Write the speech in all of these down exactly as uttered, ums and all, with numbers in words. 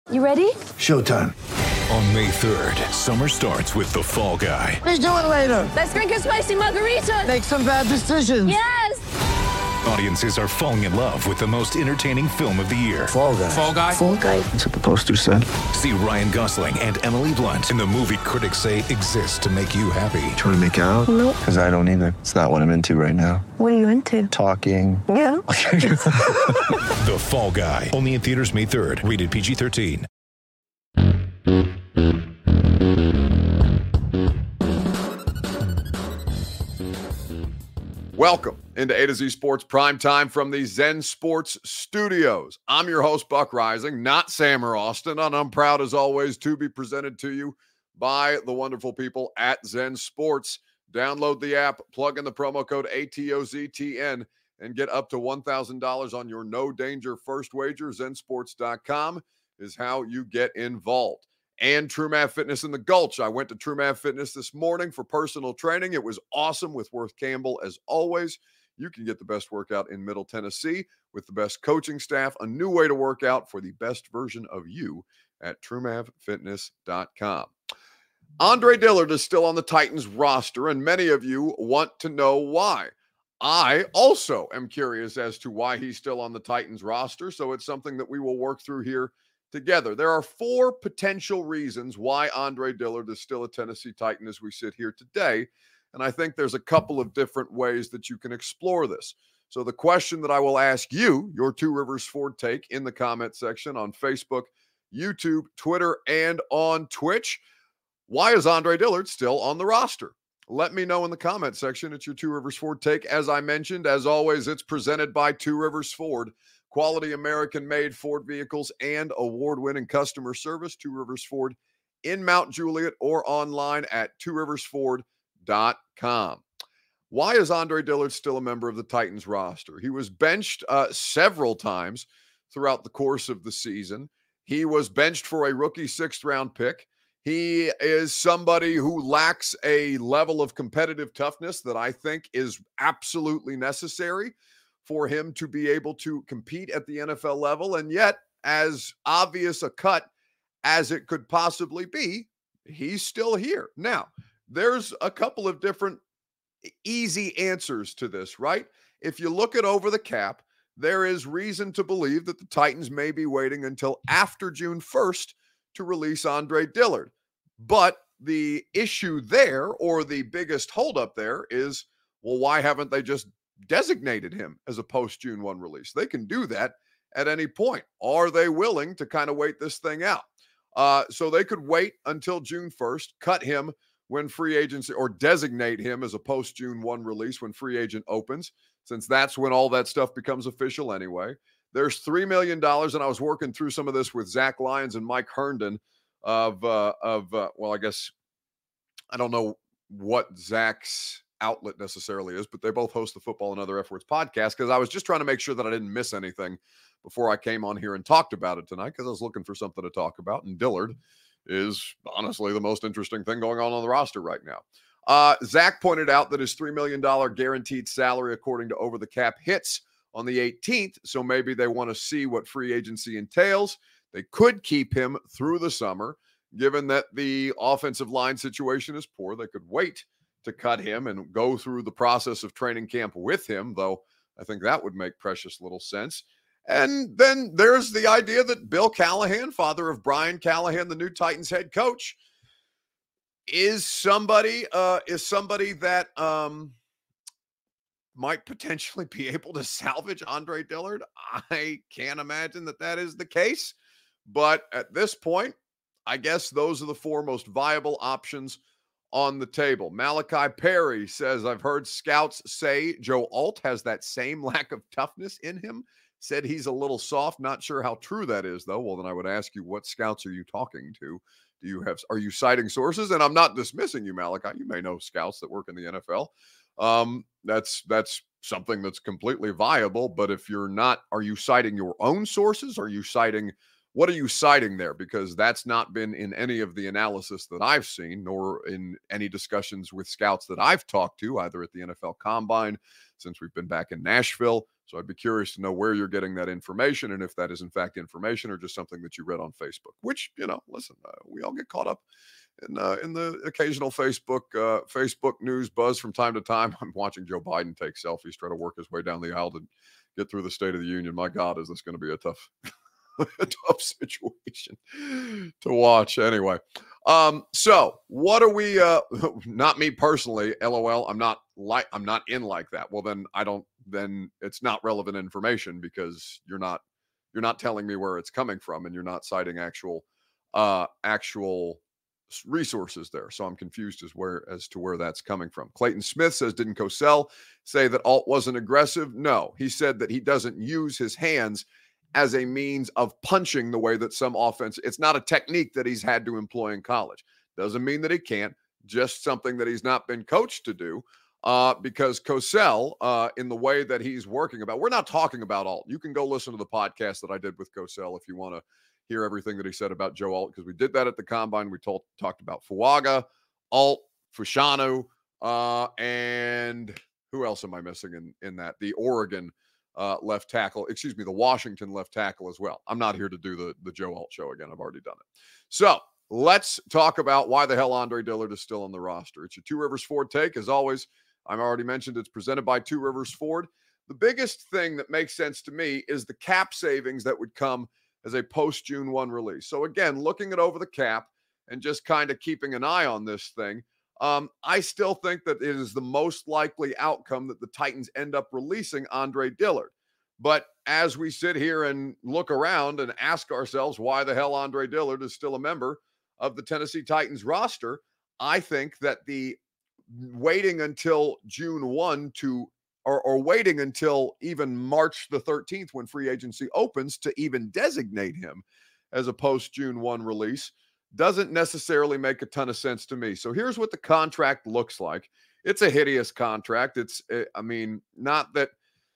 You ready? Showtime. On May third, summer starts with The Fall Guy. Let's do it later. Let's drink a spicy margarita. Make some bad decisions. Yes! Audiences are falling in love with the most entertaining film of the year. Fall Guy. Fall Guy? Fall guy. That's what the poster said. See Ryan Gosling and Emily Blunt in the movie critics say exists to make you happy. Trying to make it out? Nope. Because I don't either. It's not what I'm into right now. What are you into? Talking. Yeah. The Fall Guy. Only in theaters May third. Rated P G thirteen. Welcome into A to Z Sports Prime Time from the Zen Sports Studios. I'm your host, Buck Rising, not Sam or Austin, and I'm proud as always to be presented to you by the wonderful people at Zen Sports. Download the app, plug in the promo code A T O Z T N, and get up to one thousand dollars on your no danger first wager. zen sports dot com is how you get involved. And TrueMath Fitness in the Gulch. I went to TrueMath Fitness this morning for personal training. It was awesome with Worth Campbell as always. You can get the best workout in Middle Tennessee with the best coaching staff, a new way to work out for the best version of you at true math fitness dot com. Andre Dillard is still on the Titans roster, and many of you want to know why. I also am curious as to why he's still on the Titans roster, so it's something that we will work through here together. There are four potential reasons why Andre Dillard is still a Tennessee Titan as we sit here today, and I think there's a couple of different ways that you can explore this. So the question that I will ask you, your Two Rivers Ford take, in the comment section on Facebook, YouTube, Twitter, and on Twitch: why is Andre Dillard still on the roster? Let me know in the comment section. It's your Two Rivers Ford take. As I mentioned, as always, it's presented by Two Rivers Ford. Quality American-made Ford vehicles and award-winning customer service. Two Rivers Ford in Mount Juliet or online at two rivers ford dot com. Why is Andre Dillard still a member of the Titans roster? He was benched uh, several times throughout the course of the season. He was benched for a rookie sixth-round pick. He is somebody who lacks a level of competitive toughness that I think is absolutely necessary for him to be able to compete at the N F L level. And yet, as obvious a cut as it could possibly be, he's still here. Now, there's a couple of different easy answers to this, right? If you look at over the cap, there is reason to believe that the Titans may be waiting until after June first to release Andre Dillard. But the issue there, or the biggest holdup there, is, well, why haven't they just designated him as a post-June first release? They can do that at any point. Are they willing to kind of wait this thing out? Uh, so they could wait until June first, cut him when free agency, or designate him as a post-June first release when free agent opens, since that's when all that stuff becomes official anyway. There's three million dollars, and I was working through some of this with Zach Lyons and Mike Herndon of, uh, of uh, well, I guess, I don't know what Zach's outlet necessarily is, but they both host the Football and Other F Words podcast, because I was just trying to make sure that I didn't miss anything before I came on here and talked about it tonight, because I was looking for something to talk about, and Dillard is honestly the most interesting thing going on on the roster right now. Uh, Zach pointed out that his three million dollars guaranteed salary, according to Over the Cap, hits on the eighteenth, so maybe they want to see what free agency entails. They could keep him through the summer, given that the offensive line situation is poor. They could wait to cut him and go through the process of training camp with him, though I think that would make precious little sense. And then there's the idea that Bill Callahan, father of Brian Callahan, the new Titans head coach, is somebody uh, is somebody that um, might potentially be able to salvage Andre Dillard. I can't imagine that that is the case, but at this point, I guess those are the four most viable options on the table. Malachi Perry says, I've heard scouts say Joe Alt has that same lack of toughness in him. Said he's a little soft. Not sure how true that is, though. Well, then I would ask you, what scouts are you talking to? Do you have, are you citing sources? And I'm not dismissing you, Malachi. You may know scouts that work in the N F L. Um, that's, that's something that's completely viable. But if you're not, are you citing your own sources? Are you citing, what are you citing there? Because that's not been in any of the analysis that I've seen, nor in any discussions with scouts that I've talked to, either at the N F L Combine, since we've been back in Nashville, So I'd be curious to know where you're getting that information and if that is in fact information or just something that you read on Facebook, which, you know, listen, uh, we all get caught up in, uh, in the occasional Facebook, uh, Facebook news buzz from time to time. I'm watching Joe Biden take selfies, try to work his way down the aisle to get through the State of the Union. My God, is this going to be a tough, a tough situation to watch anyway. Um, so what are we, uh, not me personally, LOL, I'm not like, I'm not in like that. Well, then I don't, then it's not relevant information because you're not, you're not telling me where it's coming from and you're not citing actual, uh, actual resources there. So I'm confused as where, as to where that's coming from. Clayton Smith says, didn't Cosell say that Alt wasn't aggressive? No, he said that he doesn't use his hands as a means of punching the way that some offense, it's not a technique that he's had to employ in college. Doesn't mean that he can't, just something that he's not been coached to do. Uh, because Cosell, uh, in the way that he's working about, we're not talking about Alt. You can go listen to the podcast that I did with Cosell if you want to hear everything that he said about Joe Alt, because we did that at the Combine. We told, talked about Fuaga, Alt, Fashanu, uh, and who else am I missing in, in that? The Oregon Uh, left tackle, excuse me, the Washington left tackle as well. I'm not here to do the, the Joe Alt show again. I've already done it. So let's talk about why the hell Andre Dillard is still on the roster. It's your Two Rivers Ford take. As always, I've already mentioned it's presented by Two Rivers Ford. The biggest thing that makes sense to me is the cap savings that would come as a post-June first release. So again, looking at over the cap and just kind of keeping an eye on this thing, Um, I still think that it is the most likely outcome that the Titans end up releasing Andre Dillard. But as we sit here and look around and ask ourselves why the hell Andre Dillard is still a member of the Tennessee Titans roster, I think that the waiting until June first to, or, or waiting until even March the thirteenth when free agency opens to even designate him as a post-June first release doesn't necessarily make a ton of sense to me. So here's what the contract looks like. It's a hideous contract. It's, I mean, not that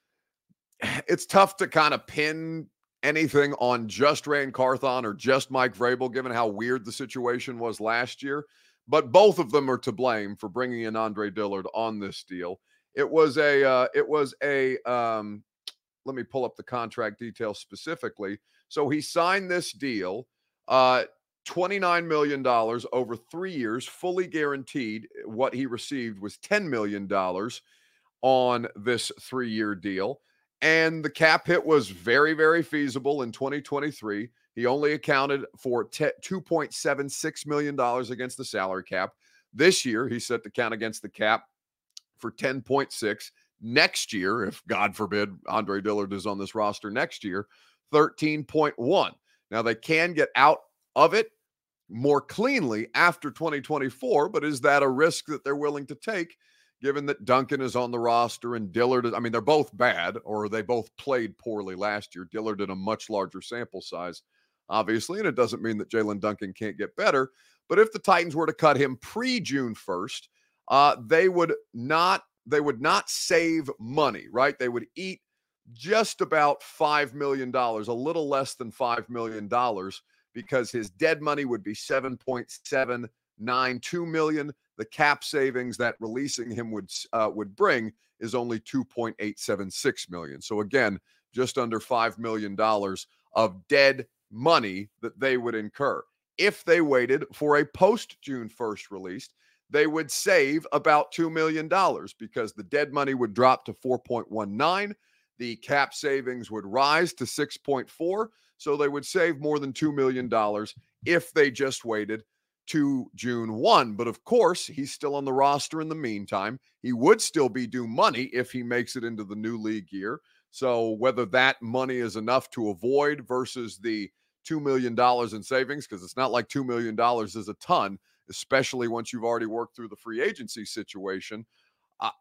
it's tough to kind of pin anything on just Rand Carthon or just Mike Vrabel, given how weird the situation was last year. But both of them are to blame for bringing in Andre Dillard on this deal. It was a, uh, it was a, um, let me pull up the contract details specifically. So he signed this deal, uh, twenty-nine million dollars over three years, fully guaranteed. What he received was ten million dollars on this three-year deal. And the cap hit was very, very feasible in twenty twenty-three. He only accounted for two point seven six million dollars against the salary cap. This year, he's set to count against the cap for ten point six. Next year, if God forbid Andre Dillard is on this roster next year, thirteen point one. Now, they can get out of it more cleanly after twenty twenty-four, but is that a risk that they're willing to take given that Duncan is on the roster and Dillard is, I mean, they're both bad, or they both played poorly last year. Dillard in a much larger sample size, obviously, and it doesn't mean that Jalen Duncan can't get better. But if the Titans were to cut him pre-June first, uh, they would not, they would not save money, right? They would eat just about five million dollars, a little less than five million dollars, because his dead money would be seven point seven nine two million dollars. The cap savings that releasing him would uh, would bring is only two point eight seven six million dollars. So again, just under five million dollars of dead money that they would incur. If they waited for a post-June first release, they would save about two million dollars because the dead money would drop to four point one nine. The cap savings would rise to six point four. So they would save more than two million dollars if they just waited to June first. But of course, he's still on the roster in the meantime. He would still be due money if he makes it into the new league year. So whether that money is enough to avoid versus the two million dollars in savings, because it's not like two million dollars is a ton, especially once you've already worked through the free agency situation. Uh,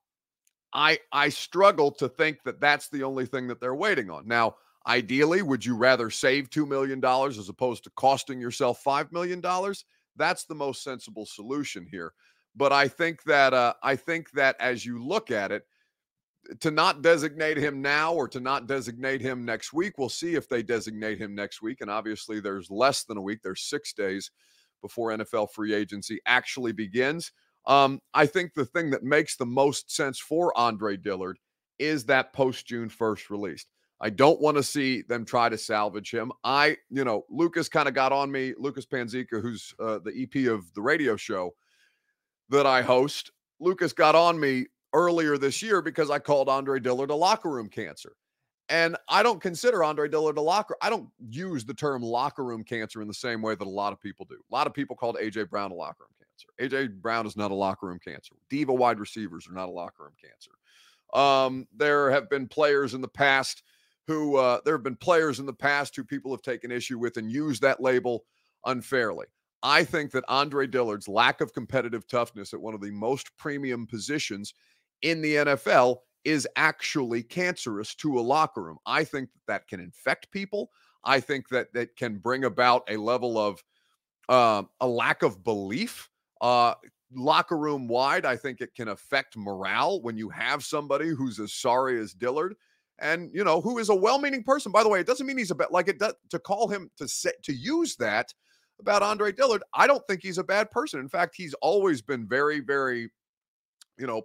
I, I struggle to think that that's the only thing that they're waiting on. Now, ideally, would you rather save two million dollars as opposed to costing yourself five million dollars? That's the most sensible solution here. But I think that uh, I think that as you look at it, to not designate him now or to not designate him next week, we'll see if they designate him next week. And obviously, there's less than a week. There's six days before N F L free agency actually begins. Um, I think the thing that makes the most sense for Andre Dillard is that post-June first release. I don't want to see them try to salvage him. I, you know, Lucas kind of got on me, Lucas Panzica, who's uh, the E P of the radio show that I host. Lucas got on me earlier this year because I called Andre Dillard a locker room cancer. And I don't consider Andre Dillard a locker. I don't use the term locker room cancer in the same way that a lot of people do. A lot of people called A J Brown a locker room cancer. A J Brown is not a locker room cancer. Diva wide receivers are not a locker room cancer. Um, there have been players in the past who, uh, there have been players in the past who people have taken issue with and used that label unfairly. I think that Andre Dillard's lack of competitive toughness at one of the most premium positions in the N F L is actually cancerous to a locker room. I think that that can infect people. I think that that can bring about a level of uh, a lack of belief uh, locker room wide. I think it can affect morale when you have somebody who's as sorry as Dillard and, you know, who is a well-meaning person. By the way, it doesn't mean he's a bad, like it does to call him to say, to use that about Andre Dillard. I don't think he's a bad person. In fact, he's always been very, very, you know,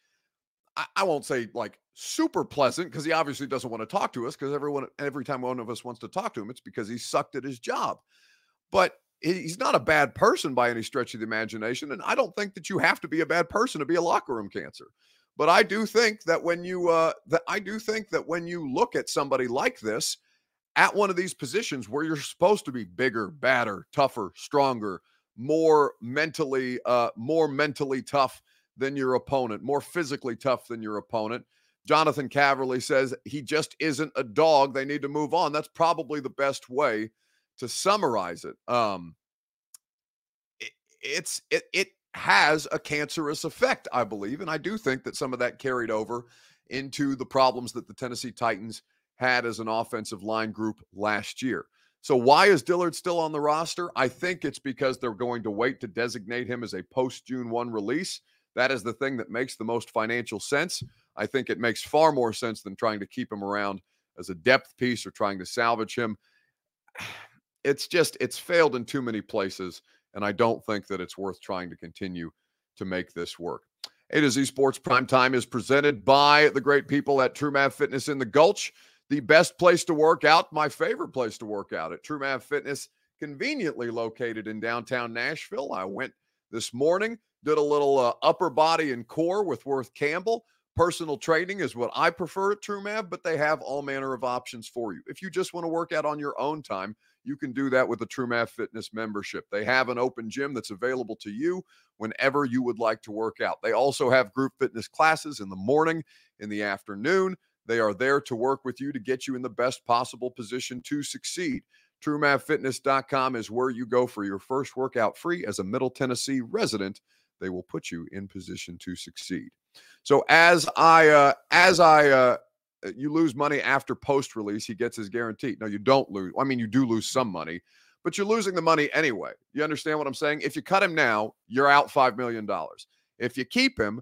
I won't say like super pleasant because he obviously doesn't want to talk to us because everyone, every time one of us wants to talk to him, it's because he sucked at his job. But he's not a bad person by any stretch of the imagination. And I don't think that you have to be a bad person to be a locker room cancer. But I do think that when you, uh, that I do think that when you look at somebody like this at one of these positions where you're supposed to be bigger, badder, tougher, stronger, more mentally, uh, more mentally tough than your opponent, more physically tough than your opponent. Jonathan Caverly says he just isn't a dog. They need to move on. That's probably the best way to summarize it. Um, it it's it it has a cancerous effect, I believe, and I do think that some of that carried over into the problems that the Tennessee Titans had as an offensive line group last year. So why is Dillard still on the roster? I think it's because they're going to wait to designate him as a post-June first release. That is the thing that makes the most financial sense. I think it makes far more sense than trying to keep him around as a depth piece or trying to salvage him. It's just, it's failed in too many places, and I don't think that it's worth trying to continue to make this work. A to Z Sports Primetime is presented by the great people at TrueMav Fitness in the Gulch, the best place to work out, my favorite place to work out at TrueMav Fitness, conveniently located in downtown Nashville. I went this morning. Did a little uh, upper body and core with Worth Campbell. Personal training is what I prefer at TrueMav, but they have all manner of options for you. If you just want to work out on your own time, you can do that with a TrueMav Fitness membership. They have an open gym that's available to you whenever you would like to work out. They also have group fitness classes in the morning, in the afternoon. They are there to work with you to get you in the best possible position to succeed. True Mav Fitness dot com is where you go for your first workout free as a Middle Tennessee resident. They will put you in position to succeed. So as I, uh, as I, uh, you lose money after post-release, he gets his guarantee. No, you don't lose. I mean, you do lose some money, but you're losing the money anyway. You understand what I'm saying? If you cut him now, you're out five million dollars. If you keep him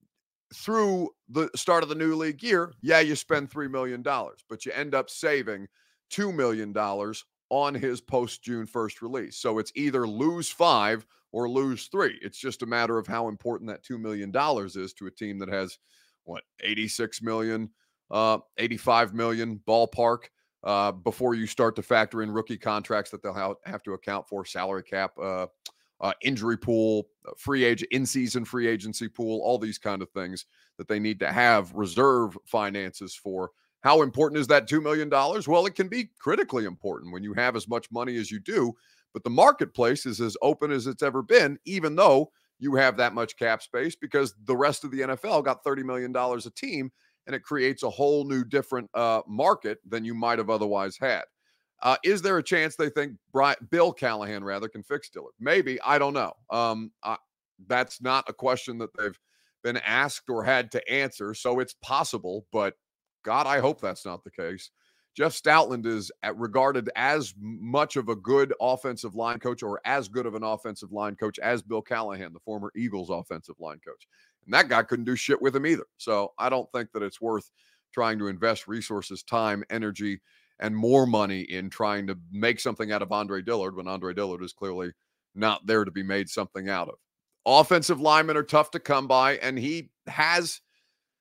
through the start of the new league year, yeah, you spend three million dollars, but you end up saving two million dollars on his post-June first release. So it's either lose five or lose three. It's just a matter of how important that two million dollars is to a team that has, what, eighty-six million, uh, eighty-five million ballpark uh, before you start to factor in rookie contracts that they'll ha- have to account for, salary cap, uh, uh, injury pool, free agent, in-season free agency pool, all these kind of things that they need to have reserve finances for. How important is that two million dollars? Well, it can be critically important when you have as much money as you do, but the marketplace is as open as it's ever been, even though you have that much cap space, because the rest of the N F L got thirty million dollars a team, and it creates a whole new different uh, market than you might have otherwise had. Uh, is there a chance they think Brian, Bill Callahan rather can fix Dillard? Maybe. I don't know. Um, I, that's not a question that they've been asked or had to answer, so it's possible, but God, I hope that's not the case. Jeff Stoutland is regarded as much of a good offensive line coach, or as good of an offensive line coach as Bill Callahan, the former Eagles offensive line coach. And that guy couldn't do shit with him either. So I don't think that it's worth trying to invest resources, time, energy, and more money in trying to make something out of Andre Dillard when Andre Dillard is clearly not there to be made something out of. Offensive linemen are tough to come by, and he has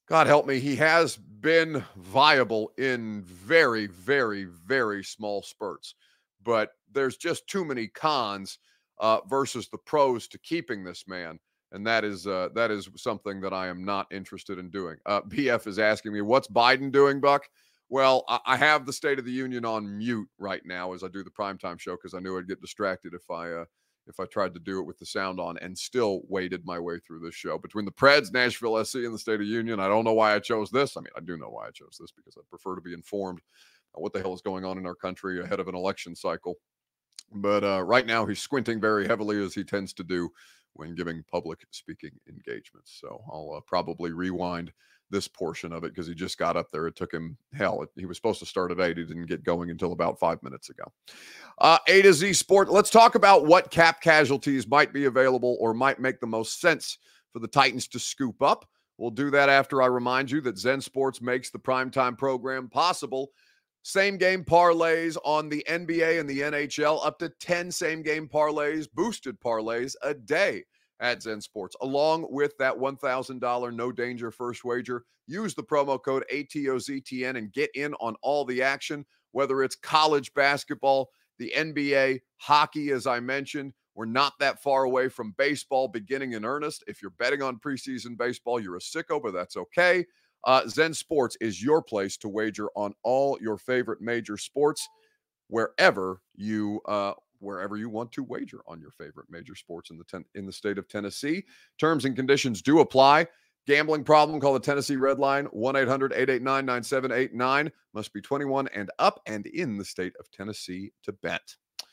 God help me, he has been viable in very, very, very small spurts. But there's just too many cons uh, versus the pros to keeping this man. And that is uh, that is something that I am not interested in doing. Uh, B F is asking me, what's Biden doing, Buck? Well, I, I have the State of the Union on mute right now as I do the primetime show because I knew I'd get distracted if I uh, if I tried to do it with the sound on, and still waded my way through this show. Between the Preds, Nashville S C, and the State of the Union, I don't know why I chose this. I mean, I do know why I chose this because I prefer to be informed on what the hell is going on in our country ahead of an election cycle. But uh, right now, he's squinting very heavily, as he tends to do when giving public speaking engagements. So I'll uh, probably rewind this portion of it because he just got up there. It took him hell. It, he was supposed to start at eight. He didn't get going until about five minutes ago. Uh, A to Z Sport. Let's talk about what cap casualties might be available or might make the most sense for the Titans to scoop up. We'll do that after I remind you that Zen Sports makes the primetime program possible. Same game parlays on the N B A and the N H L, up to ten same game parlays, boosted parlays a day at Zen Sports, along with that one thousand dollars no danger first wager. Use the promo code A T O Z T N and get in on all the action, whether it's college basketball, the N B A, hockey, as I mentioned. We're not that far away from baseball beginning in earnest. If you're betting on preseason baseball, you're a sicko, but that's okay. Uh, Zen Sports is your place to wager on all your favorite major sports, wherever you uh, wherever you want to wager on your favorite major sports in the ten- in the state of Tennessee. Terms and conditions do apply. Gambling problem? Call the Tennessee Red Line, one eight hundred eight eight nine nine seven eight nine. Must be twenty-one and up and in the state of Tennessee to bet.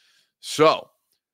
So,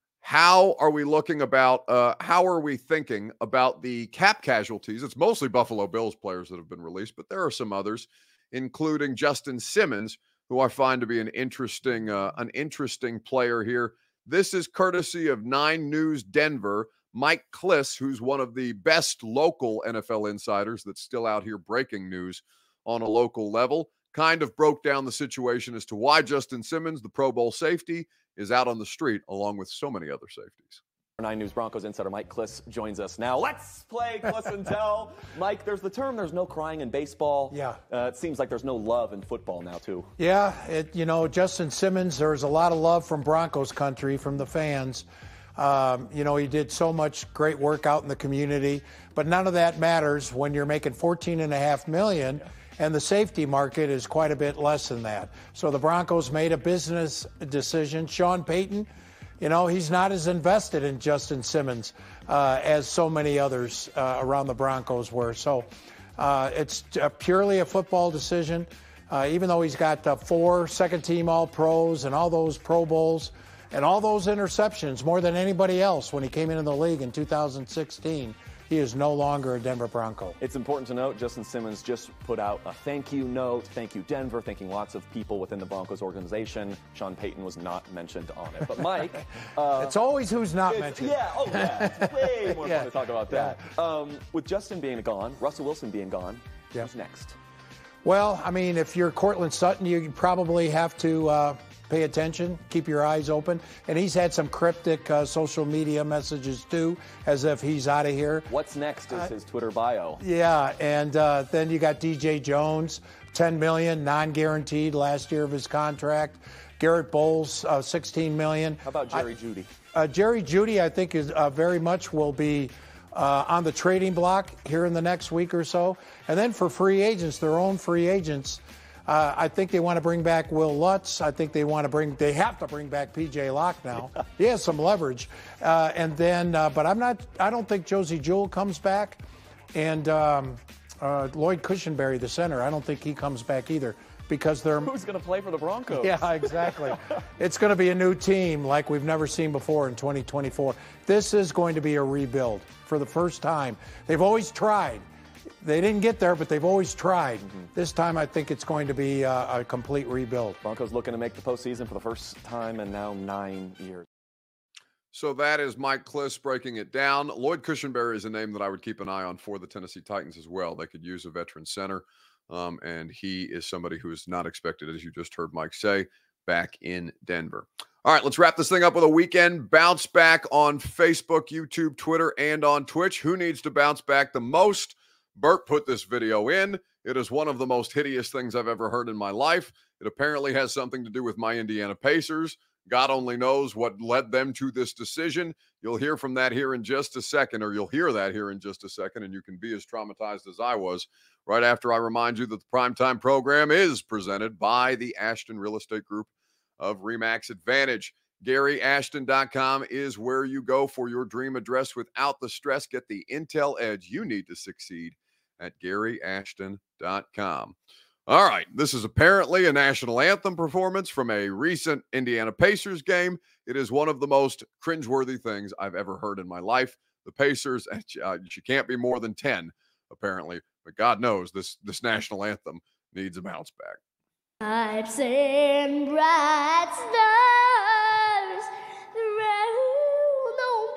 how are we looking about, uh, how are we thinking about the cap casualties? It's mostly Buffalo Bills players that have been released, but there are some others, including Justin Simmons, who I find to be an interesting, uh, an interesting player here. This is courtesy of Nine News Denver. Mike Kliss, who's one of the best local N F L insiders that's still out here breaking news on a local level, kind of broke down the situation as to why Justin Simmons, the Pro Bowl safety, is out on the street along with so many other safeties. Nine News Broncos insider Mike Kliss joins us now. Let's play Kliss and Tell. Mike, there's the term there's no crying in baseball. Yeah. Uh, it seems like there's no love in football now, too. Yeah, it, you know, Justin Simmons, there's a lot of love from Broncos country, from the fans. Um, you know, he did so much great work out in the community, but none of that matters when you're making fourteen and a half million dollars. Yeah. And the safety market is quite a bit less than that. So the Broncos made a business decision. Sean Payton, you know, he's not as invested in Justin Simmons uh, as so many others uh, around the Broncos were. So uh, it's uh, purely a football decision. Uh, even though he's got uh, four second-team All-Pros and all those Pro Bowls and all those interceptions, more than anybody else when he came into the league in two thousand sixteen, he is no longer a Denver Bronco. It's important to note Justin Simmons just put out a thank you note. Thank you, Denver. Thanking lots of people within the Broncos organization. Sean Payton was not mentioned on it. But Mike. Uh, it's always who's not mentioned. Yeah, oh yeah. It's way more yeah. fun to talk about that. Yeah. Um, with Justin being gone, Russell Wilson being gone, yeah. who's next? Well, I mean, if you're Cortland Sutton, you probably have to uh, pay attention, keep your eyes open. And he's had some cryptic uh, social media messages, too, as if he's out of here. What's next is uh, his Twitter bio. Yeah, and uh, then you got D J Jones, ten million dollars, non-guaranteed last year of his contract. Garrett Bowles, uh, sixteen million dollars. How about Jerry I, Jeudy? Uh, Jerry Jeudy, I think, is uh, very much will be uh, on the trading block here in the next week or so. And then for free agents, their own free agents, Uh, I think they want to bring back Will Lutz. I think they want to bring, they have to bring back P J Locke now. He has some leverage. Uh, and then, uh, but I'm not, I don't think Josie Jewell comes back. And um, uh, Lloyd Cushenberry, the center, I don't think he comes back either because they're. Who's going to play for the Broncos? Yeah, exactly. It's going to be a new team like we've never seen before in twenty twenty-four. This is going to be a rebuild for the first time. They've always tried. They didn't get there, but they've always tried. Mm-hmm. This time, I think it's going to be uh, a complete rebuild. Broncos looking to make the postseason for the first time in now nine years. So that is Mike Kliss breaking it down. Lloyd Cushenberry is a name that I would keep an eye on for the Tennessee Titans as well. They could use a veteran center, um, and he is somebody who is not expected, as you just heard Mike say, back in Denver. All right, let's wrap this thing up with a weekend bounce back on Facebook, YouTube, Twitter, and on Twitch. Who needs to bounce back the most? Bert put this video in. It is one of the most hideous things I've ever heard in my life. It apparently has something to do with my Indiana Pacers. God only knows what led them to this decision. You'll hear from that here in just a second, or you'll hear that here in just a second, and you can be as traumatized as I was right after I remind you that the Primetime program is presented by the Ashton Real Estate Group of RE/MAX Advantage. Gary Ashton dot com is where you go for your dream address without the stress. Get the intel edge you need to succeed at Gary Ashton dot com. All right, this is apparently a national anthem performance from a recent Indiana Pacers game. It is one of the most cringeworthy things I've ever heard in my life. The Pacers, uh, she can't be more than ten, apparently, but God knows this, this national anthem needs a bounce back. Stripes and bright stars round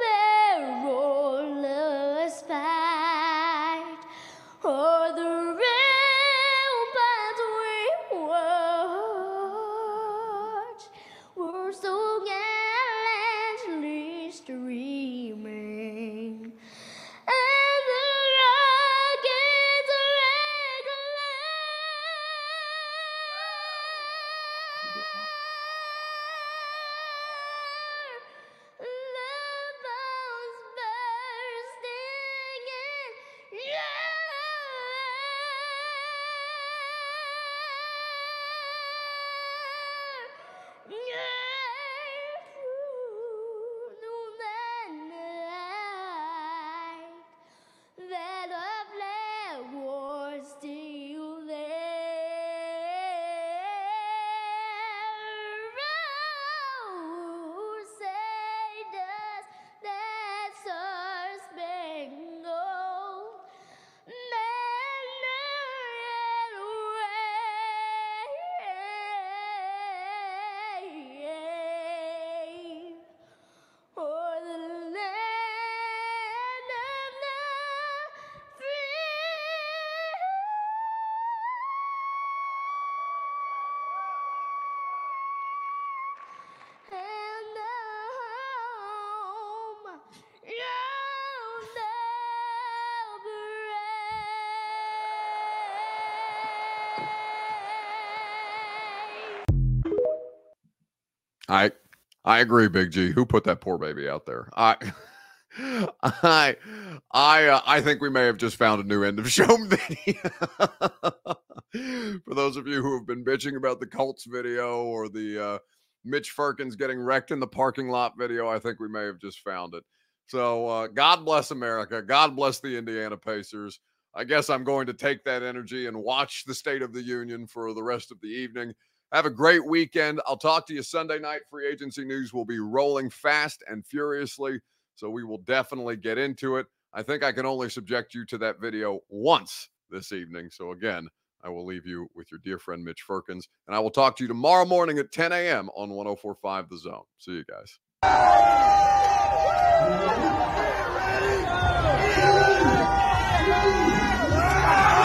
on perilous fight, o'er the ramparts we watch were so gallantly streaming, and the rockets that a flag was still there. Oh, say does that star-spangled banner wave o'er the land of the free? And the home round the parade. I I agree, Big G. Who put that poor baby out there? I I I uh, I think we may have just found a new end of show video. For those of you who have been bitching about the Colts video or the uh, Mitch Firkins getting wrecked in the parking lot video, I think we may have just found it. So uh, God bless America. God bless the Indiana Pacers. I guess I'm going to take that energy and watch the State of the Union for the rest of the evening. Have a great weekend. I'll talk to you Sunday night. Free agency news will be rolling fast and furiously, so we will definitely get into it. I think I can only subject you to that video once this evening. So again, I will leave you with your dear friend Mitch Firkins, and I will talk to you tomorrow morning at ten a.m. on one oh four point five The Zone. See you guys. Ready?